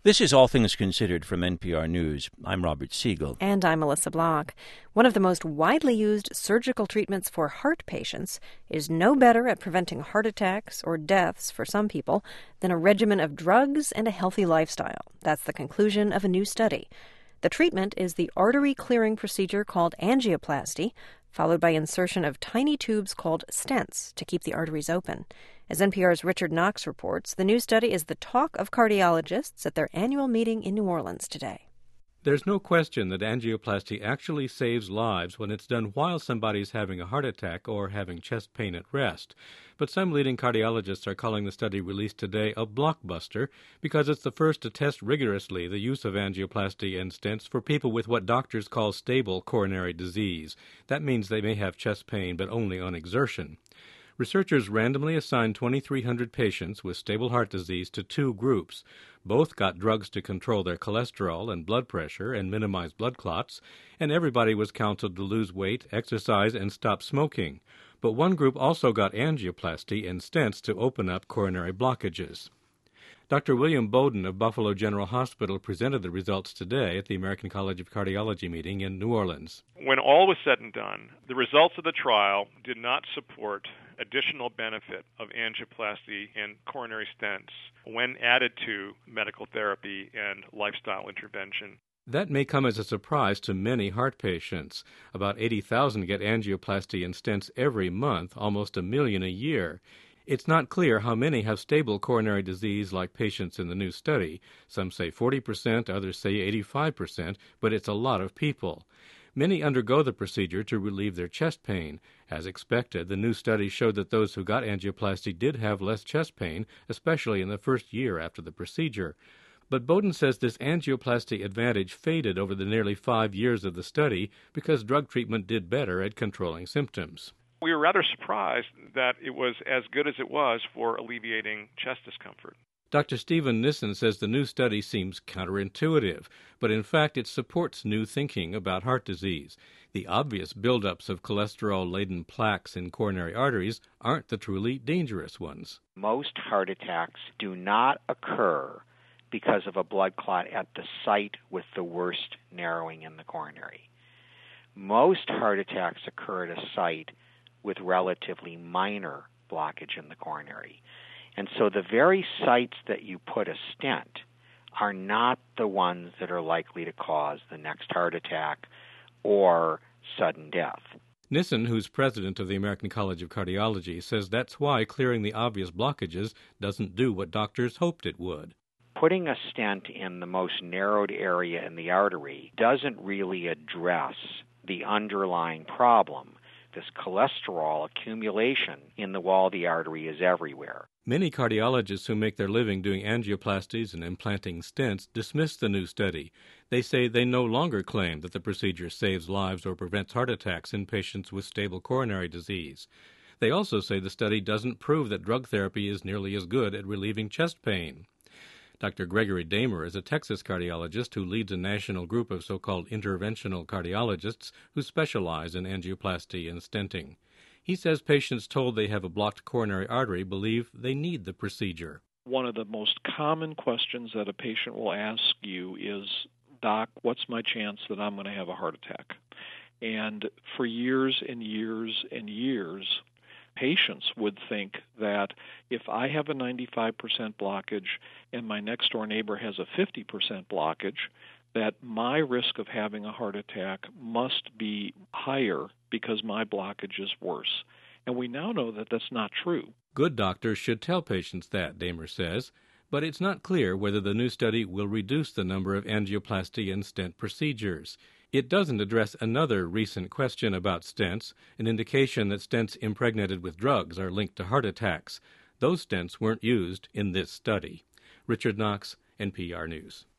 This is All Things Considered from NPR News. I'm Robert Siegel. And I'm Melissa Block. One of the most widely used surgical treatments for heart patients is no better at preventing heart attacks or deaths for some people than a regimen of drugs and a healthy lifestyle. That's the conclusion of a new study. The treatment is the artery clearing procedure called angioplasty, followed by insertion of tiny tubes called stents to keep the arteries open. As NPR's Richard Knox reports, the new study is the talk of cardiologists at their annual meeting in New Orleans today. There's no question that angioplasty actually saves lives when it's done while somebody's having a heart attack or having chest pain at rest. But some leading cardiologists are calling the study released today a blockbuster because it's the first to test rigorously the use of angioplasty and stents for people with what doctors call stable coronary disease. That means they may have chest pain, but only on exertion. Researchers randomly assigned 2,300 patients with stable heart disease to two groups. Both got drugs to control their cholesterol and blood pressure and minimize blood clots, and everybody was counseled to lose weight, exercise, and stop smoking. But one group also got angioplasty and stents to open up coronary blockages. Dr. William Bowden of Buffalo General Hospital presented the results today at the American College of Cardiology meeting in New Orleans. When all was said and done, the results of the trial did not support additional benefit of angioplasty and coronary stents when added to medical therapy and lifestyle intervention. That may come as a surprise to many heart patients. About 80,000 get angioplasty and stents every month, almost 1 million a year. It's not clear how many have stable coronary disease like patients in the new study. Some say 40%, others say 85%, but it's a lot of people. Many undergo the procedure to relieve their chest pain. As expected, the new study showed that those who got angioplasty did have less chest pain, especially in the first year after the procedure. But Bowden says this angioplasty advantage faded over the nearly 5 years of the study because drug treatment did better at controlling symptoms. We were rather surprised that it was as good as it was for alleviating chest discomfort. Dr. Stephen Nissen says the new study seems counterintuitive, but in fact it supports new thinking about heart disease. The obvious buildups of cholesterol-laden plaques in coronary arteries aren't the truly dangerous ones. Most heart attacks do not occur because of a blood clot at the site with the worst narrowing in the coronary. Most heart attacks occur at a site with relatively minor blockage in the coronary. And so the very sites that you put a stent are not the ones that are likely to cause the next heart attack or sudden death. Nissen, who's president of the American College of Cardiology, says that's why clearing the obvious blockages doesn't do what doctors hoped it would. Putting a stent in the most narrowed area in the artery doesn't really address the underlying problem. This cholesterol accumulation in the wall of the artery is everywhere. Many cardiologists who make their living doing angioplasties and implanting stents dismiss the new study. They say they no longer claim that the procedure saves lives or prevents heart attacks in patients with stable coronary disease. They also say the study doesn't prove that drug therapy is nearly as good at relieving chest pain. Dr. Gregory Damer is a Texas cardiologist who leads a national group of so-called interventional cardiologists who specialize in angioplasty and stenting. He says patients told they have a blocked coronary artery believe they need the procedure. One of the most common questions that a patient will ask you is, Doc, what's my chance that I'm going to have a heart attack? And for years and years and years, patients would think that if I have a 95% blockage and my next door neighbor has a 50% blockage, that my risk of having a heart attack must be higher because my blockage is worse. And we now know that that's not true. Good doctors should tell patients that, Damer says, but it's not clear whether the new study will reduce the number of angioplasty and stent procedures. It doesn't address another recent question about stents, an indication that stents impregnated with drugs are linked to heart attacks. Those stents weren't used in this study. Richard Knox, NPR News.